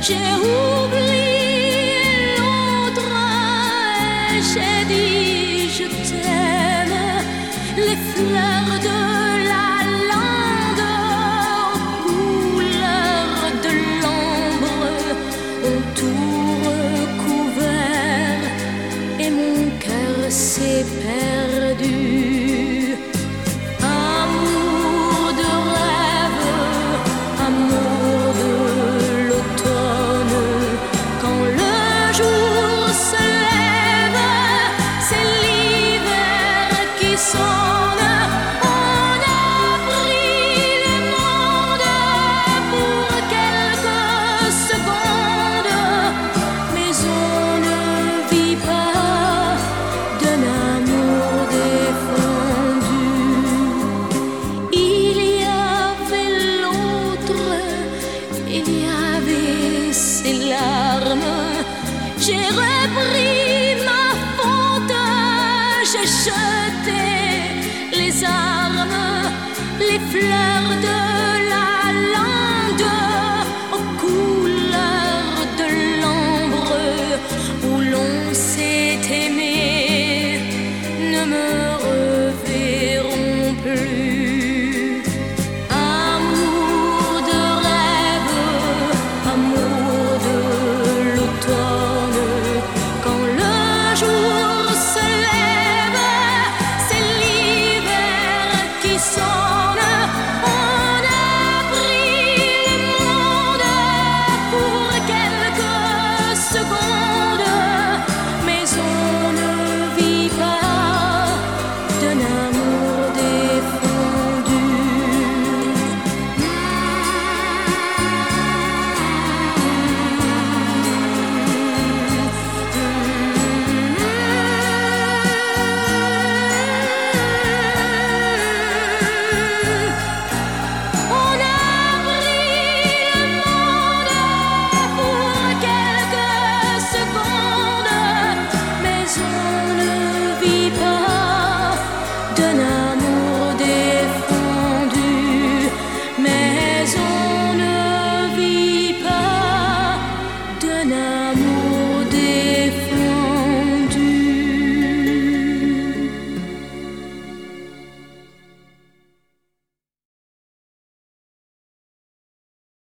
J'ai oublié l'autre et j'ai dit je t'aime. Les fleurs de la lande aux couleurs de l'ambre ont tout recouvert et mon cœur s'est perdu. Amour de rêve, amour de l'automne, quand le jour se lève, c'est l'hiver qui sonne. On a pris le monde pour quelques secondes, mais on ne vit pas d'un amour défendu. Il y avait l'autre, il y avait ses larmes. J'ai repris